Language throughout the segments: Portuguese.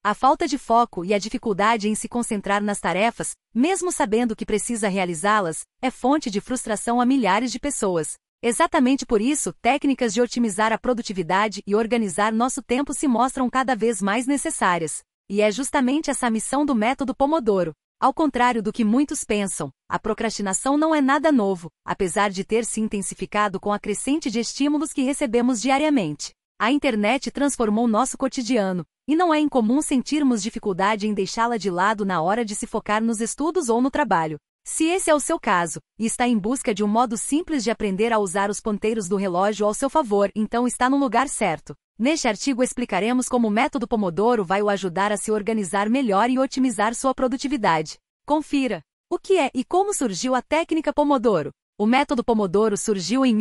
A falta de foco e a dificuldade em se concentrar nas tarefas, mesmo sabendo que precisa realizá-las, é fonte de frustração a milhares de pessoas. Exatamente por isso, técnicas de otimizar a produtividade e organizar nosso tempo se mostram cada vez mais necessárias. E é justamente essa a missão do método Pomodoro. Ao contrário do que muitos pensam, a procrastinação não é nada novo, apesar de ter se intensificado com a crescente de estímulos que recebemos diariamente. A internet transformou nosso cotidiano, e não é incomum sentirmos dificuldade em deixá-la de lado na hora de se focar nos estudos ou no trabalho. Se esse é o seu caso, e está em busca de um modo simples de aprender a usar os ponteiros do relógio ao seu favor, então está no lugar certo. Neste artigo explicaremos como o método Pomodoro vai o ajudar a se organizar melhor e otimizar sua produtividade. Confira! O que é e como surgiu a técnica Pomodoro? O método Pomodoro surgiu em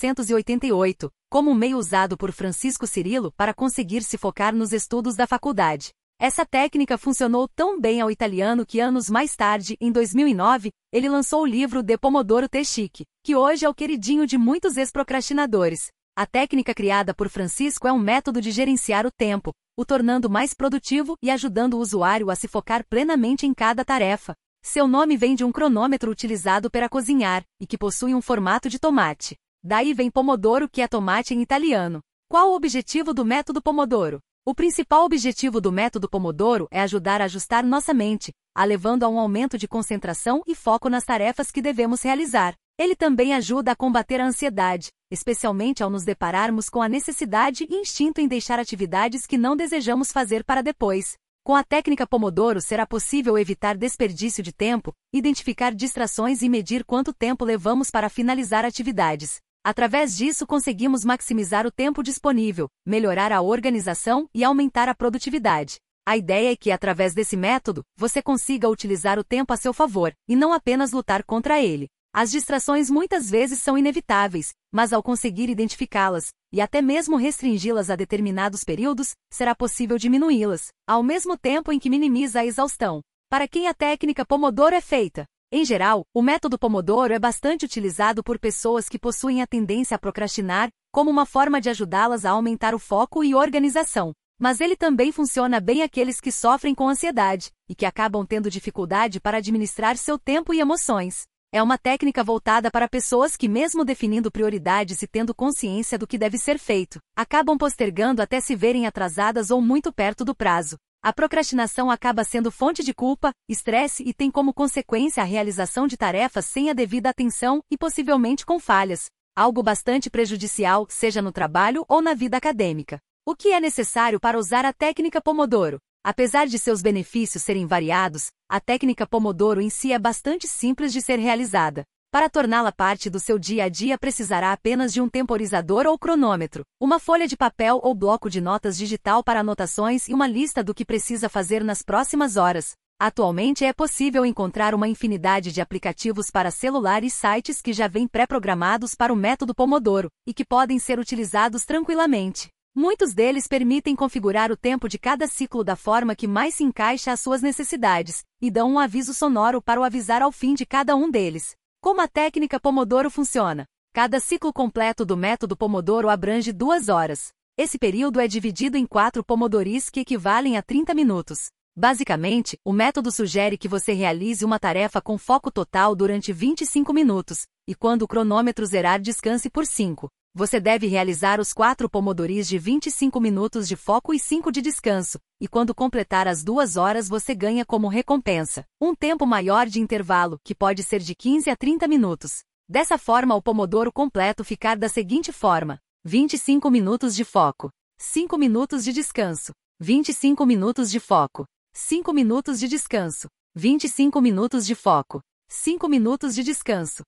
1988, como um meio usado por Francisco Cirillo para conseguir se focar nos estudos da faculdade. Essa técnica funcionou tão bem ao italiano que anos mais tarde, em 2009, ele lançou o livro De Pomodoro Technique, que hoje é o queridinho de muitos ex-procrastinadores. A técnica criada por Francisco é um método de gerenciar o tempo, o tornando mais produtivo e ajudando o usuário a se focar plenamente em cada tarefa. Seu nome vem de um cronômetro utilizado para cozinhar, e que possui um formato de tomate. Daí vem Pomodoro, que é tomate em italiano. Qual o objetivo do método Pomodoro? O principal objetivo do método Pomodoro é ajudar a ajustar nossa mente, levando a um aumento de concentração e foco nas tarefas que devemos realizar. Ele também ajuda a combater a ansiedade, especialmente ao nos depararmos com a necessidade e instinto em deixar atividades que não desejamos fazer para depois. Com a técnica Pomodoro será possível evitar desperdício de tempo, identificar distrações e medir quanto tempo levamos para finalizar atividades. Através disso conseguimos maximizar o tempo disponível, melhorar a organização e aumentar a produtividade. A ideia é que, através desse método, você consiga utilizar o tempo a seu favor, e não apenas lutar contra ele. As distrações muitas vezes são inevitáveis, mas ao conseguir identificá-las, e até mesmo restringi-las a determinados períodos, será possível diminuí-las, ao mesmo tempo em que minimiza a exaustão. Para quem a técnica Pomodoro é feita? Em geral, o método Pomodoro é bastante utilizado por pessoas que possuem a tendência a procrastinar, como uma forma de ajudá-las a aumentar o foco e organização. Mas ele também funciona bem àqueles que sofrem com ansiedade, e que acabam tendo dificuldade para administrar seu tempo e emoções. É uma técnica voltada para pessoas que, mesmo definindo prioridades e tendo consciência do que deve ser feito, acabam postergando até se verem atrasadas ou muito perto do prazo. A procrastinação acaba sendo fonte de culpa, estresse e tem como consequência a realização de tarefas sem a devida atenção e possivelmente com falhas, algo bastante prejudicial, seja no trabalho ou na vida acadêmica. O que é necessário para usar a técnica Pomodoro? Apesar de seus benefícios serem variados, a técnica Pomodoro em si é bastante simples de ser realizada. Para torná-la parte do seu dia a dia precisará apenas de um temporizador ou cronômetro, uma folha de papel ou bloco de notas digital para anotações e uma lista do que precisa fazer nas próximas horas. Atualmente é possível encontrar uma infinidade de aplicativos para celular e sites que já vêm pré-programados para o método Pomodoro, e que podem ser utilizados tranquilamente. Muitos deles permitem configurar o tempo de cada ciclo da forma que mais se encaixa às suas necessidades, e dão um aviso sonoro para o avisar ao fim de cada um deles. Como a técnica Pomodoro funciona? Cada ciclo completo do método Pomodoro abrange 2 horas. Esse período é dividido em 4 pomodoris que equivalem a 30 minutos. Basicamente, o método sugere que você realize uma tarefa com foco total durante 25 minutos, e quando o cronômetro zerar, descanse por 5. Você deve realizar os 4 pomodoris de 25 minutos de foco e 5 de descanso, e quando completar as 2 horas você ganha como recompensa um tempo maior de intervalo, que pode ser de 15 a 30 minutos. Dessa forma o pomodoro completo ficar da seguinte forma: 25 minutos de foco, 5 minutos de descanso, 25 minutos de foco, 5 minutos de descanso, 25 minutos de foco, 5 minutos de descanso,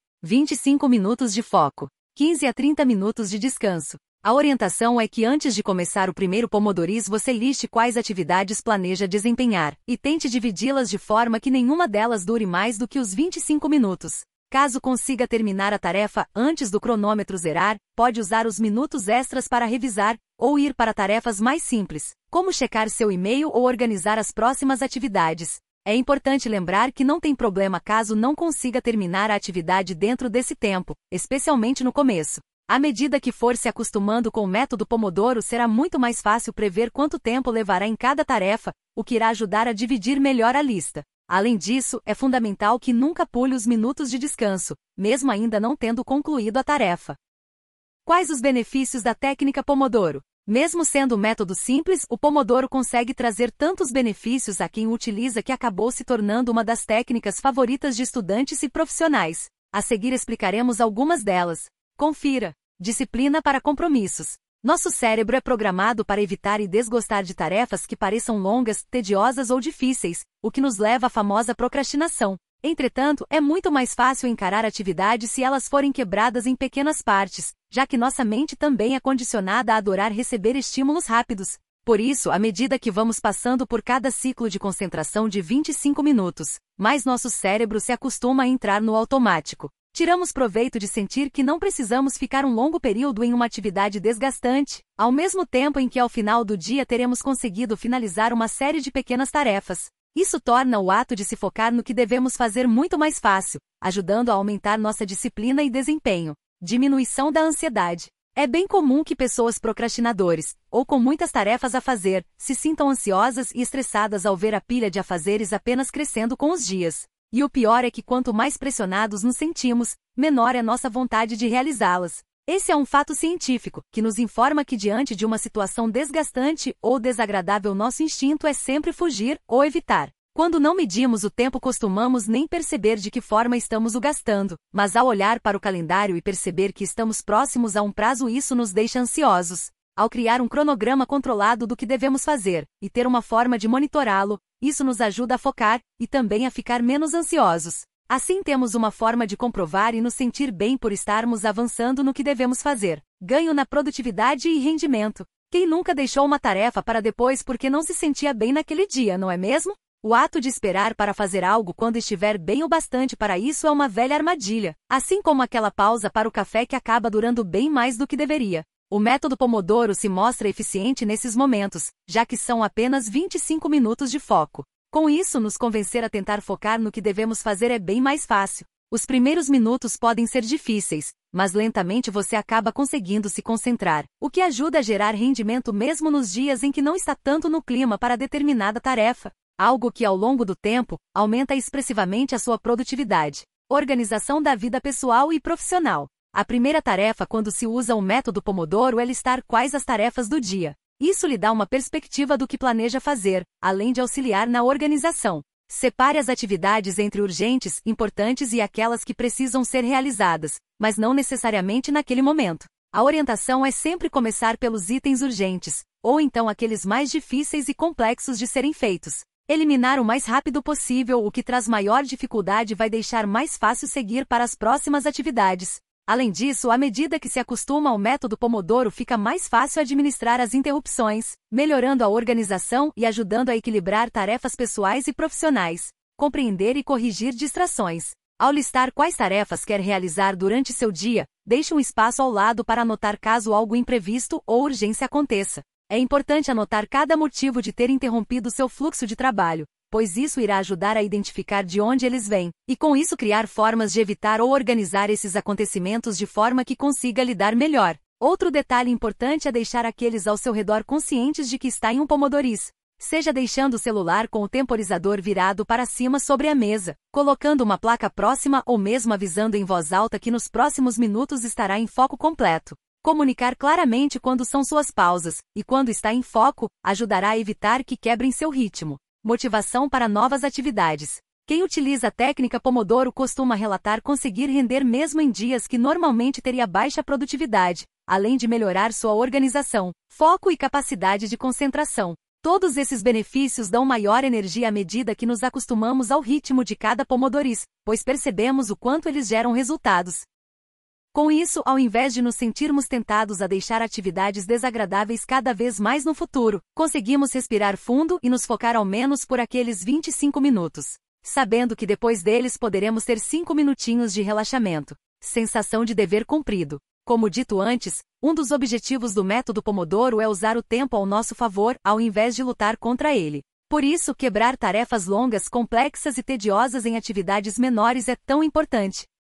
25 minutos de foco, 15 a 30 minutos de descanso. A orientação é que antes de começar o primeiro pomodoris você liste quais atividades planeja desempenhar, e tente dividi-las de forma que nenhuma delas dure mais do que os 25 minutos. Caso consiga terminar a tarefa antes do cronômetro zerar, pode usar os minutos extras para revisar, ou ir para tarefas mais simples, como checar seu e-mail ou organizar as próximas atividades. É importante lembrar que não tem problema caso não consiga terminar a atividade dentro desse tempo, especialmente no começo. À medida que for se acostumando com o método Pomodoro, será muito mais fácil prever quanto tempo levará em cada tarefa, o que irá ajudar a dividir melhor a lista. Além disso, é fundamental que nunca pule os minutos de descanso, mesmo ainda não tendo concluído a tarefa. Quais os benefícios da técnica Pomodoro? Mesmo sendo um método simples, o Pomodoro consegue trazer tantos benefícios a quem o utiliza que acabou se tornando uma das técnicas favoritas de estudantes e profissionais. A seguir explicaremos algumas delas. Confira. Disciplina para compromissos. Nosso cérebro é programado para evitar e desgostar de tarefas que pareçam longas, tediosas ou difíceis, o que nos leva à famosa procrastinação. Entretanto, é muito mais fácil encarar atividades se elas forem quebradas em pequenas partes, já que nossa mente também é condicionada a adorar receber estímulos rápidos. Por isso, à medida que vamos passando por cada ciclo de concentração de 25 minutos, mais nosso cérebro se acostuma a entrar no automático. Tiramos proveito de sentir que não precisamos ficar um longo período em uma atividade desgastante, ao mesmo tempo em que ao final do dia teremos conseguido finalizar uma série de pequenas tarefas. Isso torna o ato de se focar no que devemos fazer muito mais fácil, ajudando a aumentar nossa disciplina e desempenho. Diminuição da ansiedade. É bem comum que pessoas procrastinadores, ou com muitas tarefas a fazer, se sintam ansiosas e estressadas ao ver a pilha de afazeres apenas crescendo com os dias. E o pior é que quanto mais pressionados nos sentimos, menor é nossa vontade de realizá-las. Esse é um fato científico, que nos informa que diante de uma situação desgastante ou desagradável nosso instinto é sempre fugir ou evitar. Quando não medimos o tempo costumamos nem perceber de que forma estamos o gastando, mas ao olhar para o calendário e perceber que estamos próximos a um prazo isso nos deixa ansiosos. Ao criar um cronograma controlado do que devemos fazer, e ter uma forma de monitorá-lo, isso nos ajuda a focar, e também a ficar menos ansiosos. Assim temos uma forma de comprovar e nos sentir bem por estarmos avançando no que devemos fazer. Ganho na produtividade e rendimento. Quem nunca deixou uma tarefa para depois porque não se sentia bem naquele dia, não é mesmo? O ato de esperar para fazer algo quando estiver bem o bastante para isso é uma velha armadilha, assim como aquela pausa para o café que acaba durando bem mais do que deveria. O método Pomodoro se mostra eficiente nesses momentos, já que são apenas 25 minutos de foco. Com isso, nos convencer a tentar focar no que devemos fazer é bem mais fácil. Os primeiros minutos podem ser difíceis, mas lentamente você acaba conseguindo se concentrar, o que ajuda a gerar rendimento mesmo nos dias em que não está tanto no clima para determinada tarefa. Algo que, ao longo do tempo, aumenta expressivamente a sua produtividade. Organização da vida pessoal e profissional. A primeira tarefa quando se usa o método Pomodoro é listar quais as tarefas do dia. Isso lhe dá uma perspectiva do que planeja fazer, além de auxiliar na organização. Separe as atividades entre urgentes, importantes e aquelas que precisam ser realizadas, mas não necessariamente naquele momento. A orientação é sempre começar pelos itens urgentes, ou então aqueles mais difíceis e complexos de serem feitos. Eliminar o mais rápido possível o que traz maior dificuldade vai deixar mais fácil seguir para as próximas atividades. Além disso, à medida que se acostuma ao método Pomodoro fica mais fácil administrar as interrupções, melhorando a organização e ajudando a equilibrar tarefas pessoais e profissionais. Compreender e corrigir distrações. Ao listar quais tarefas quer realizar durante seu dia, deixe um espaço ao lado para anotar caso algo imprevisto ou urgência aconteça. É importante anotar cada motivo de ter interrompido seu fluxo de trabalho, pois isso irá ajudar a identificar de onde eles vêm, e com isso criar formas de evitar ou organizar esses acontecimentos de forma que consiga lidar melhor. Outro detalhe importante é deixar aqueles ao seu redor conscientes de que está em um pomodoris. Seja deixando o celular com o temporizador virado para cima sobre a mesa, colocando uma placa próxima ou mesmo avisando em voz alta que nos próximos minutos estará em foco completo. Comunicar claramente quando são suas pausas, e quando está em foco, ajudará a evitar que quebrem seu ritmo. Motivação para novas atividades. Quem utiliza a técnica Pomodoro costuma relatar conseguir render mesmo em dias que normalmente teria baixa produtividade, além de melhorar sua organização, foco e capacidade de concentração. Todos esses benefícios dão maior energia à medida que nos acostumamos ao ritmo de cada pomodoris, pois percebemos o quanto eles geram resultados. Com isso, ao invés de nos sentirmos tentados a deixar atividades desagradáveis cada vez mais no futuro, conseguimos respirar fundo e nos focar ao menos por aqueles 25 minutos, sabendo que depois deles poderemos ter 5 minutinhos de relaxamento. Sensação de dever cumprido. Como dito antes, um dos objetivos do método Pomodoro é usar o tempo ao nosso favor, ao invés de lutar contra ele. Por isso, quebrar tarefas longas, complexas e tediosas em atividades menores é tão importante.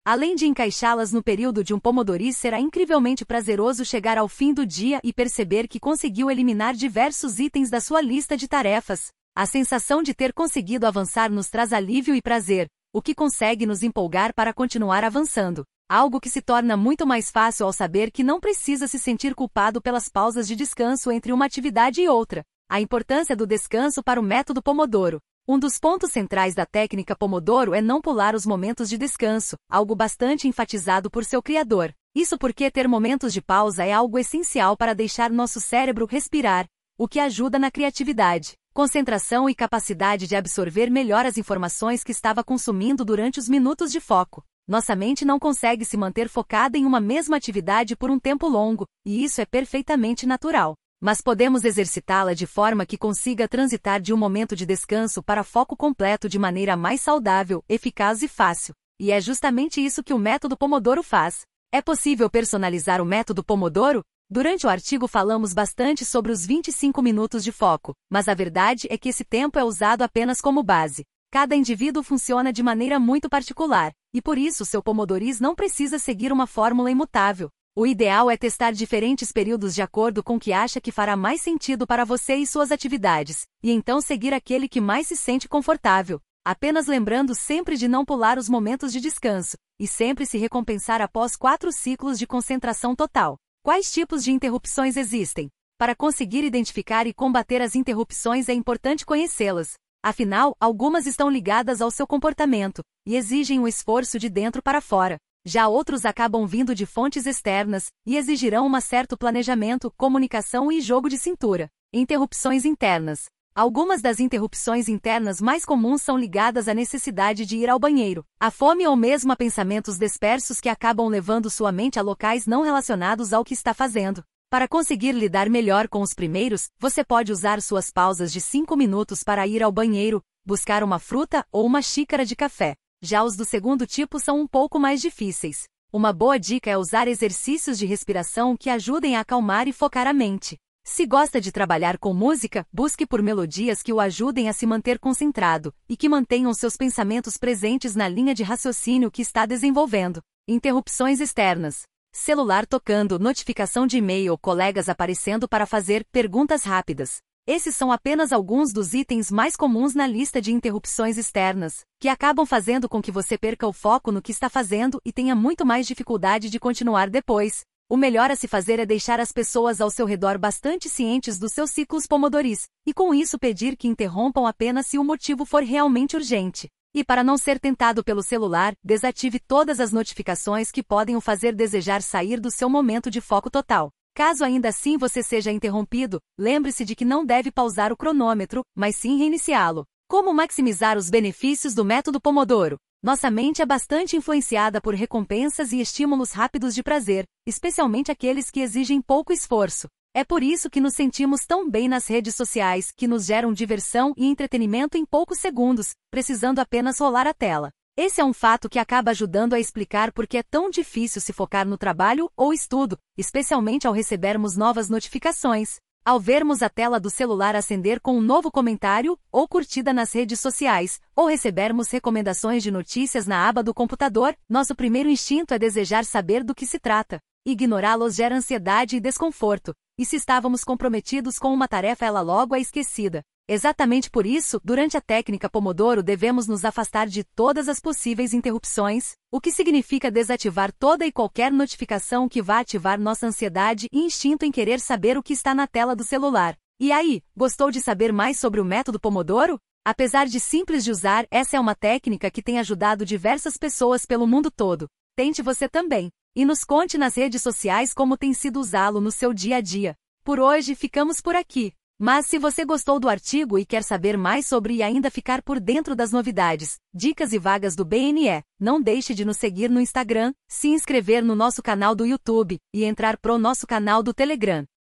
Além de encaixá-las no período de um Pomodoro, será incrivelmente prazeroso chegar ao fim do dia e perceber que conseguiu eliminar diversos itens da sua lista de tarefas. A sensação de ter conseguido avançar nos traz alívio e prazer, o que consegue nos empolgar para continuar avançando. Algo que se torna muito mais fácil ao saber que não precisa se sentir culpado pelas pausas de descanso entre uma atividade e outra. A importância do descanso para o método Pomodoro. Um dos pontos centrais da técnica Pomodoro é não pular os momentos de descanso, algo bastante enfatizado por seu criador. Isso porque ter momentos de pausa é algo essencial para deixar nosso cérebro respirar, o que ajuda na criatividade, concentração e capacidade de absorver melhor as informações que estava consumindo durante os minutos de foco. Nossa mente não consegue se manter focada em uma mesma atividade por um tempo longo, e isso é perfeitamente natural. Mas podemos exercitá-la de forma que consiga transitar de um momento de descanso para foco completo de maneira mais saudável, eficaz e fácil. E é justamente isso que o método Pomodoro faz. É possível personalizar o método Pomodoro? Durante o artigo falamos bastante sobre os 25 minutos de foco, mas a verdade é que esse tempo é usado apenas como base. Cada indivíduo funciona de maneira muito particular, e por isso seu Pomodoro não precisa seguir uma fórmula imutável. O ideal é testar diferentes períodos de acordo com o que acha que fará mais sentido para você e suas atividades, e então seguir aquele que mais se sente confortável. Apenas lembrando sempre de não pular os momentos de descanso, e sempre se recompensar após 4 ciclos de concentração total. Quais tipos de interrupções existem? Para conseguir identificar e combater as interrupções é importante conhecê-las. Afinal, algumas estão ligadas ao seu comportamento, e exigem um esforço de dentro para fora. Já outros acabam vindo de fontes externas, e exigirão um certo planejamento, comunicação e jogo de cintura. Interrupções internas. Algumas das interrupções internas mais comuns são ligadas à necessidade de ir ao banheiro, à fome ou mesmo a pensamentos dispersos que acabam levando sua mente a locais não relacionados ao que está fazendo. Para conseguir lidar melhor com os primeiros, você pode usar suas pausas de 5 minutos para ir ao banheiro, buscar uma fruta ou uma xícara de café. Já os do segundo tipo são um pouco mais difíceis. Uma boa dica é usar exercícios de respiração que ajudem a acalmar e focar a mente. Se gosta de trabalhar com música, busque por melodias que o ajudem a se manter concentrado e que mantenham seus pensamentos presentes na linha de raciocínio que está desenvolvendo. Interrupções externas. Celular tocando, notificação de e-mail, colegas aparecendo para fazer perguntas rápidas. Esses são apenas alguns dos itens mais comuns na lista de interrupções externas, que acabam fazendo com que você perca o foco no que está fazendo e tenha muito mais dificuldade de continuar depois. O melhor a se fazer é deixar as pessoas ao seu redor bastante cientes dos seus ciclos pomodoris, e com isso pedir que interrompam apenas se o motivo for realmente urgente. E para não ser tentado pelo celular, desative todas as notificações que podem o fazer desejar sair do seu momento de foco total. Caso ainda assim você seja interrompido, lembre-se de que não deve pausar o cronômetro, mas sim reiniciá-lo. Como maximizar os benefícios do método Pomodoro? Nossa mente é bastante influenciada por recompensas e estímulos rápidos de prazer, especialmente aqueles que exigem pouco esforço. É por isso que nos sentimos tão bem nas redes sociais, que nos geram diversão e entretenimento em poucos segundos, precisando apenas rolar a tela. Esse é um fato que acaba ajudando a explicar por que é tão difícil se focar no trabalho ou estudo, especialmente ao recebermos novas notificações, ao vermos a tela do celular acender com um novo comentário ou curtida nas redes sociais, ou recebermos recomendações de notícias na aba do computador. Nosso primeiro instinto é desejar saber do que se trata. Ignorá-los gera ansiedade e desconforto, e se estávamos comprometidos com uma tarefa, ela logo é esquecida. Exatamente por isso, durante a técnica Pomodoro devemos nos afastar de todas as possíveis interrupções, o que significa desativar toda e qualquer notificação que vá ativar nossa ansiedade e instinto em querer saber o que está na tela do celular. E aí, gostou de saber mais sobre o método Pomodoro? Apesar de simples de usar, essa é uma técnica que tem ajudado diversas pessoas pelo mundo todo. Tente você também. E nos conte nas redes sociais como tem sido usá-lo no seu dia a dia. Por hoje, ficamos por aqui. Mas se você gostou do artigo e quer saber mais sobre e ainda ficar por dentro das novidades, dicas e vagas do BNE, não deixe de nos seguir no Instagram, se inscrever no nosso canal do YouTube e entrar pro nosso canal do Telegram.